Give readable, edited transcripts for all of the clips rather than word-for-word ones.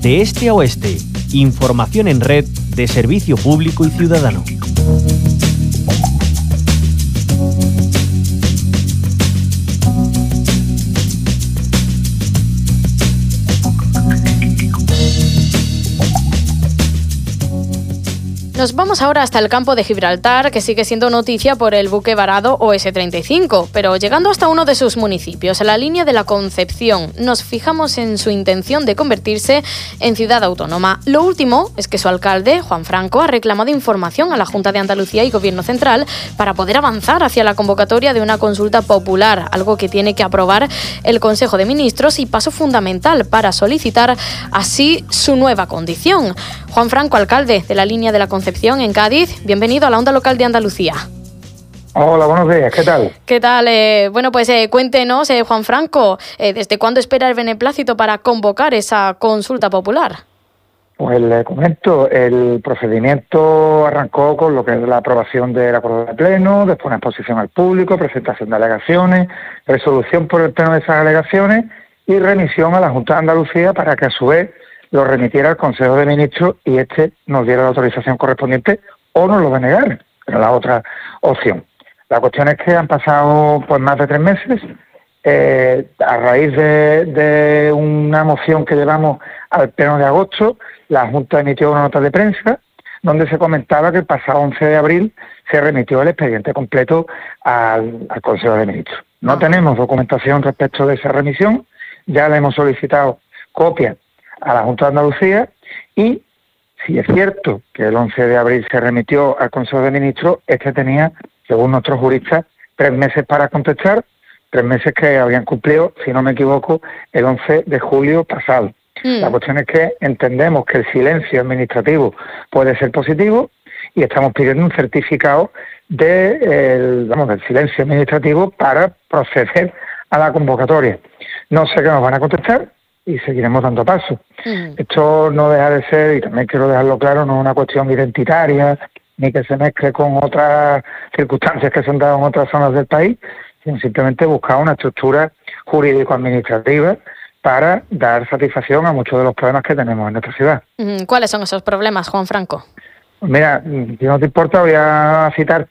de este a oeste. Información en red de servicio público y ciudadano. Nos vamos ahora hasta el campo de Gibraltar, que sigue siendo noticia por el buque varado OS-35, pero llegando hasta uno de sus municipios, la línea de la Concepción, nos fijamos en su intención de convertirse en ciudad autónoma. Lo último es que su alcalde, Juan Franco, ha reclamado información a la Junta de Andalucía y Gobierno Central para poder avanzar hacia la convocatoria de una consulta popular, algo que tiene que aprobar el Consejo de Ministros y paso fundamental para solicitar así su nueva condición. Juan Franco, alcalde de la línea de la Concepción en Cádiz, bienvenido a la Onda Local de Andalucía. Hola, buenos días, ¿qué tal? ¿Qué tal? Cuéntenos, Juan Franco, ¿desde cuándo espera el beneplácito para convocar esa consulta popular? Pues le comento, el procedimiento arrancó con lo que es la aprobación del acuerdo de pleno, después una exposición al público, presentación de alegaciones, resolución por el pleno de esas alegaciones y remisión a la Junta de Andalucía para que a su vez lo remitiera al Consejo de Ministros y nos diera la autorización correspondiente o nos lo denegara, era la otra opción. La cuestión es que han pasado pues más de 3 meses, a raíz de una moción que llevamos al pleno de agosto, la Junta emitió una nota de prensa donde se comentaba que el pasado 11 de abril se remitió el expediente completo al Consejo de Ministros. No tenemos documentación respecto de esa remisión, ya le hemos solicitado copia a la Junta de Andalucía y si es cierto que el 11 de abril se remitió al Consejo de Ministros, tenía, según nuestros juristas, 3 meses para contestar, 3 meses que habían cumplido, si no me equivoco, el 11 de julio pasado. La cuestión es que entendemos que el silencio administrativo puede ser positivo y estamos pidiendo un certificado del silencio administrativo para proceder a la convocatoria. No sé qué nos van a contestar y seguiremos dando pasos. Esto no deja de ser, y también quiero dejarlo claro, no es una cuestión identitaria, ni que se mezcle con otras circunstancias que se han dado en otras zonas del país, sino simplemente buscar una estructura jurídico-administrativa para dar satisfacción a muchos de los problemas que tenemos en nuestra ciudad. ¿Cuáles son esos problemas, Juan Franco? Mira, si no te importa, voy a citar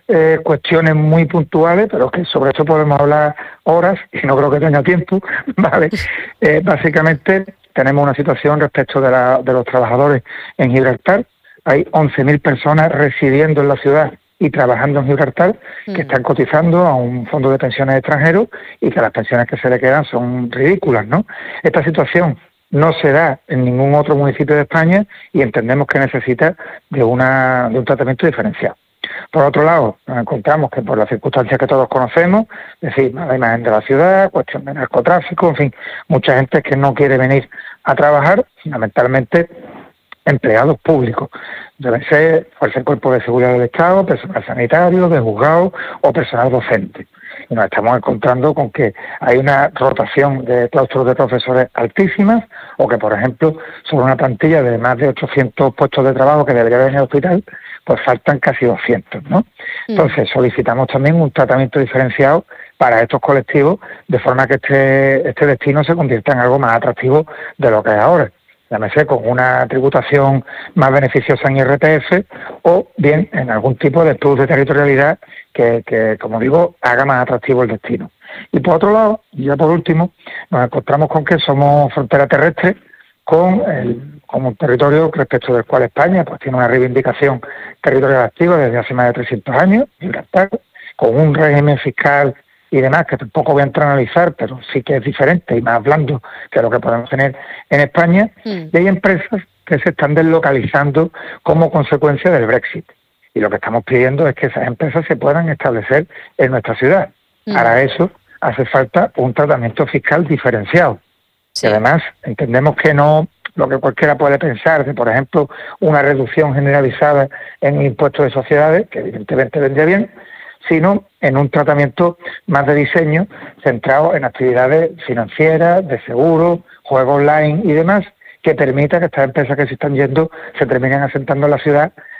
3 cuestiones muy puntuales, pero que sobre esto podemos hablar horas y no creo que tenga tiempo, ¿vale? Básicamente tenemos una situación respecto de los trabajadores en Gibraltar. Hay 11.000 personas residiendo en la ciudad y trabajando en Gibraltar que están cotizando a un fondo de pensiones extranjero y que las pensiones que se le quedan son ridículas, ¿no? Esta situación no se da en ningún otro municipio de España y entendemos que necesita de un tratamiento diferenciado. Por otro lado, nos encontramos que por las circunstancias que todos conocemos, es decir, mala imagen de la ciudad, cuestión de narcotráfico, en fin, mucha gente que no quiere venir a trabajar, fundamentalmente empleados públicos, deben ser fuerza y cuerpo de seguridad del Estado, personal sanitario, de juzgado o personal docente. Y nos estamos encontrando con que hay una rotación de claustros de profesores altísimas o que, por ejemplo, sobre una plantilla de más de 800 puestos de trabajo que debería haber en el hospital, pues faltan casi 200, ¿no? Entonces, solicitamos también un tratamiento diferenciado para estos colectivos, de forma que este destino se convierta en algo más atractivo de lo que es ahora. Llámese con una tributación más beneficiosa en IRPF o bien en algún tipo de plus de territorialidad que, como digo, haga más atractivo el destino. Y por otro lado, y ya por último, nos encontramos con que somos frontera terrestre con un territorio respecto del cual España pues tiene una reivindicación territorial activa desde hace más de 300 años, Gibraltar, con un régimen fiscal y demás, que tampoco voy a entrar a analizar, pero sí que es diferente y más blando que lo que podemos tener en España, y hay empresas que se están deslocalizando como consecuencia del Brexit. Y lo que estamos pidiendo es que esas empresas se puedan establecer en nuestra ciudad. Para eso hace falta un tratamiento fiscal diferenciado. Sí. Y además entendemos que no lo que cualquiera puede pensar de, por ejemplo, una reducción generalizada en el impuesto de sociedades, que evidentemente vendría bien, sino en un tratamiento más de diseño centrado en actividades financieras, de seguro, juegos online y demás, que permita que estas empresas que se están yendo se terminen asentando en la ciudad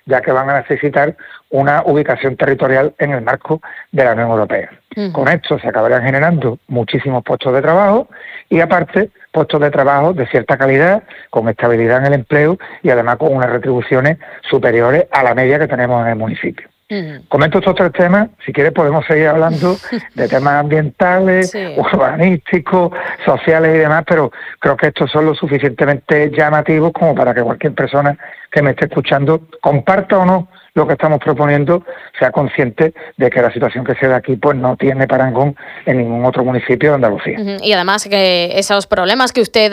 ya que van a necesitar una ubicación territorial en el marco de la Unión Europea. Con esto se acabarían generando muchísimos puestos de trabajo y aparte puestos de trabajo de cierta calidad, con estabilidad en el empleo y además con unas retribuciones superiores a la media que tenemos en el municipio. Comento estos 3 temas, si quieres podemos seguir hablando de temas ambientales, urbanísticos, sociales y demás, pero creo que estos son lo suficientemente llamativos como para que cualquier persona que me esté escuchando, comparta o no lo que estamos proponiendo, sea consciente de que la situación que se da aquí pues no tiene parangón en ningún otro municipio de Andalucía. Y además que esos problemas que usted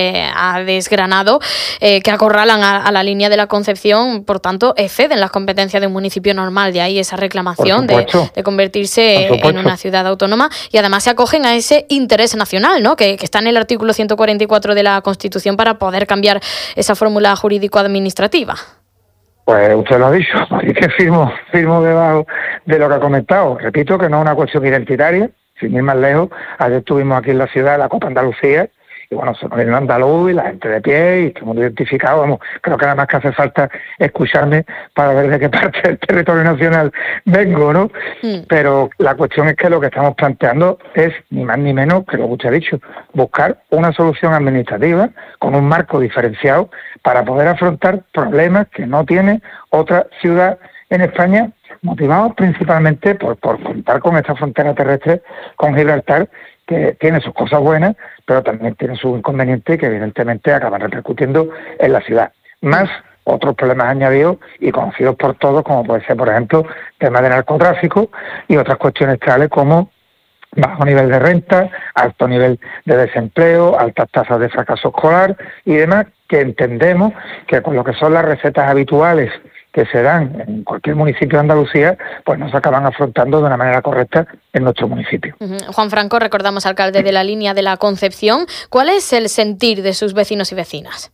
ha desgranado, que acorralan a la línea de la Concepción, por tanto, exceden las competencias de un municipio normal, de ahí esa reclamación de convertirse en una ciudad autónoma, y además se acogen a ese interés nacional, ¿no?, que está en el artículo 144 de la Constitución para poder cambiar esa fórmula jurídico-administrativa. Pues usted lo ha dicho, así que firmo debajo de lo que ha comentado. Repito que no es una cuestión identitaria, sin ir más lejos. Ayer estuvimos aquí en la ciudad de la Copa Andalucía y bueno, se nos vino andaluz y la gente de pie y estamos identificados. Vamos, creo que nada más que hace falta escucharme para ver de qué parte del territorio nacional vengo, ¿no? Pero la cuestión es que lo que estamos planteando es ni más ni menos que lo que usted ha dicho, buscar una solución administrativa con un marco diferenciado para poder afrontar problemas que no tiene otra ciudad en España, motivados principalmente por contar con esta frontera terrestre con Gibraltar, que tiene sus cosas buenas, pero también tiene sus inconvenientes que evidentemente acaban repercutiendo en la ciudad. Más otros problemas añadidos y conocidos por todos, como puede ser, por ejemplo, temas de narcotráfico y otras cuestiones tales como bajo nivel de renta, alto nivel de desempleo, altas tasas de fracaso escolar y demás, que entendemos que con lo que son las recetas habituales que se dan en cualquier municipio de Andalucía, pues no se acaban afrontando de una manera correcta en nuestro municipio. Juan Franco, recordamos, alcalde de la línea de la Concepción. ¿Cuál es el sentir de sus vecinos y vecinas?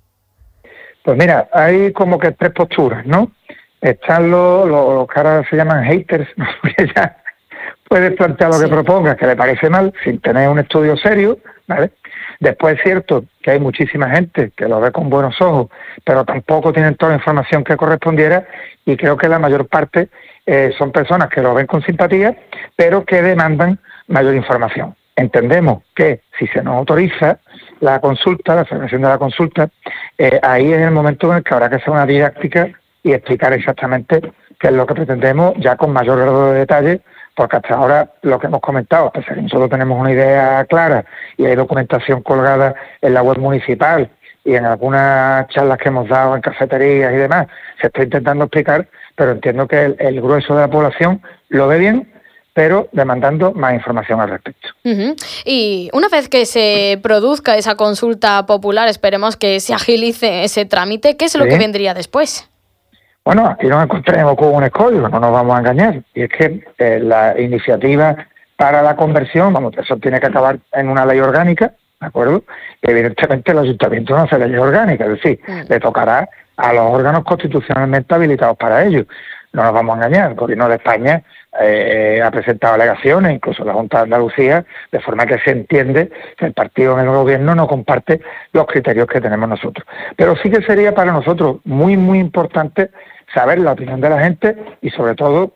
Pues mira, hay como que 3 posturas, ¿no? Están los que ahora se llaman haters, ¿no? Porque ya puedes plantear lo que propongas, que le parece mal, sin tener un estudio serio, ¿vale? Después es cierto que hay muchísima gente que lo ve con buenos ojos, pero tampoco tienen toda la información que correspondiera, y creo que la mayor parte son personas que lo ven con simpatía, pero que demandan mayor información. Entendemos que si se nos autoriza la consulta, la celebración de la consulta, ahí es el momento en el que habrá que hacer una didáctica y explicar exactamente qué es lo que pretendemos, ya con mayor grado de detalle, porque hasta ahora lo que hemos comentado, pese a que nosotros tenemos una idea clara y hay documentación colgada en la web municipal y en algunas charlas que hemos dado en cafeterías y demás, se está intentando explicar, pero entiendo que el grueso de la población lo ve bien, pero demandando más información al respecto. Y una vez que se produzca esa consulta popular, esperemos que se agilice ese trámite, ¿qué es lo que vendría después? Bueno, aquí nos encontraremos con un escollo, no nos vamos a engañar, y es que la iniciativa para la conversión, vamos, eso tiene que acabar en una ley orgánica, ¿de acuerdo? Y evidentemente el ayuntamiento no hace ley orgánica, es decir, le tocará a los órganos constitucionalmente habilitados para ello. No nos vamos a engañar, el Gobierno de España ha presentado alegaciones, incluso la Junta de Andalucía, de forma que se entiende que el partido en el gobierno no comparte los criterios que tenemos nosotros. Pero sí que sería para nosotros muy, muy importante saber la opinión de la gente y sobre todo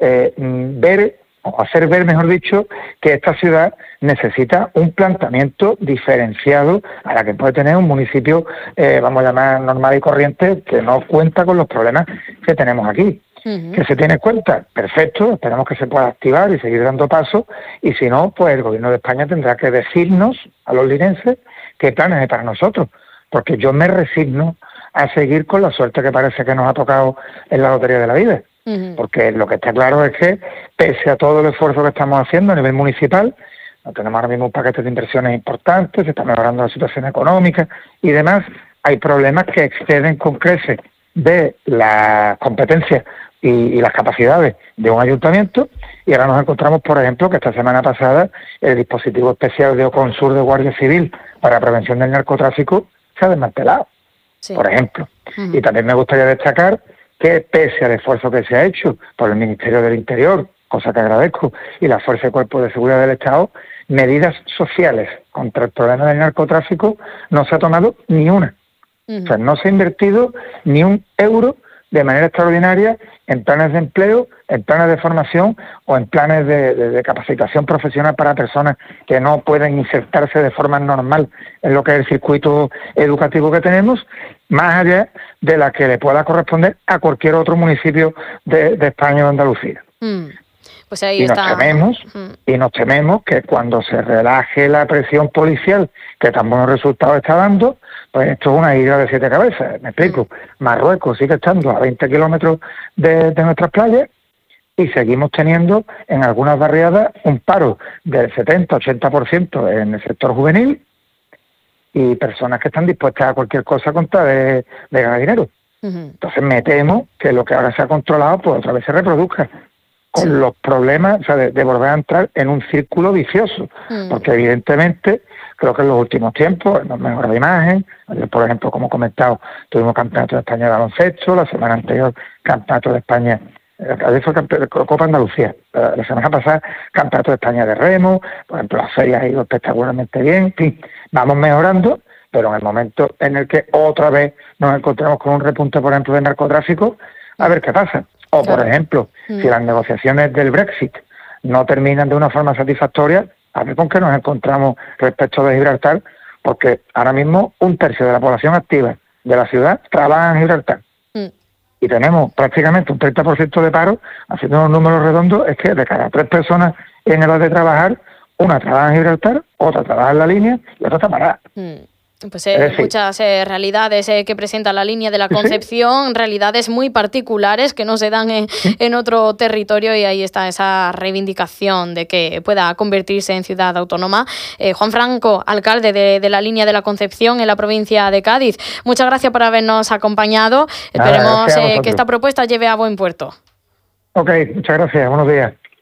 ver, o hacer ver, mejor dicho, que esta ciudad necesita un planteamiento diferenciado a la que puede tener un municipio, vamos a llamar normal y corriente, que no cuenta con los problemas que tenemos aquí. Que se tiene en cuenta, perfecto, esperamos que se pueda activar y seguir dando pasos, y si no, pues el Gobierno de España tendrá que decirnos a los linenses qué planes hay para nosotros, porque yo me resigno a seguir con la suerte que parece que nos ha tocado en la lotería de la vida, porque lo que está claro es que, pese a todo el esfuerzo que estamos haciendo a nivel municipal, no tenemos ahora mismo un paquete de inversiones importantes, se está mejorando la situación económica y demás, hay problemas que exceden con creces de las competencias y las capacidades de un ayuntamiento, y ahora nos encontramos, por ejemplo, que esta semana pasada el dispositivo especial de Oconsur de Guardia Civil para prevención del narcotráfico se ha desmantelado, por ejemplo. Y también me gustaría destacar que, pese al esfuerzo que se ha hecho por el Ministerio del Interior, cosa que agradezco, y la Fuerza y Cuerpo de Seguridad del Estado, medidas sociales contra el problema del narcotráfico no se ha tomado ni una. O sea, no se ha invertido ni un euro de manera extraordinaria en planes de empleo, en planes de formación o en planes de capacitación profesional para personas que no pueden insertarse de forma normal en lo que es el circuito educativo que tenemos, más allá de la que le pueda corresponder a cualquier otro municipio de España o Andalucía. Pues ahí está. Y nos tememos que cuando se relaje la presión policial, que tan buenos resultados está dando, pues esto es una hidra de 7 cabezas. Me explico. Marruecos sigue estando a 20 kilómetros de nuestras playas y seguimos teniendo en algunas barriadas un paro del 70-80% en el sector juvenil y personas que están dispuestas a cualquier cosa con tal de ganar dinero. Entonces me temo que lo que ahora se ha controlado pues otra vez se reproduzca, con los problemas, o sea, de volver a entrar en un círculo vicioso, porque evidentemente creo que en los últimos tiempos hemos mejorado la imagen. Ayer, por ejemplo, como he comentado, tuvimos Campeonato de España de baloncesto, la semana anterior Campeonato de España, ayer fue Copa Andalucía, la semana pasada Campeonato de España de remo, por ejemplo, la feria ha ido espectacularmente bien, en fin, vamos mejorando, pero en el momento en el que otra vez nos encontramos con un repunte, por ejemplo, de narcotráfico, a ver qué pasa. O, por ejemplo, si las negociaciones del Brexit no terminan de una forma satisfactoria, a ver con qué nos encontramos respecto de Gibraltar, porque ahora mismo 1/3 de la población activa de la ciudad trabaja en Gibraltar. Y tenemos prácticamente un 30% de paro, haciendo unos números redondos, es que de cada 3 personas en edad de trabajar, una trabaja en Gibraltar, otra trabaja en la línea y otra está parada. Pues muchas realidades que presenta la línea de la Concepción, realidades muy particulares que no se dan en otro territorio, y ahí está esa reivindicación de que pueda convertirse en ciudad autónoma. Juan Franco, alcalde de la línea de la Concepción en la provincia de Cádiz, muchas gracias por habernos acompañado. Esperemos que esta propuesta lleve a buen puerto. Ok, muchas gracias, buenos días.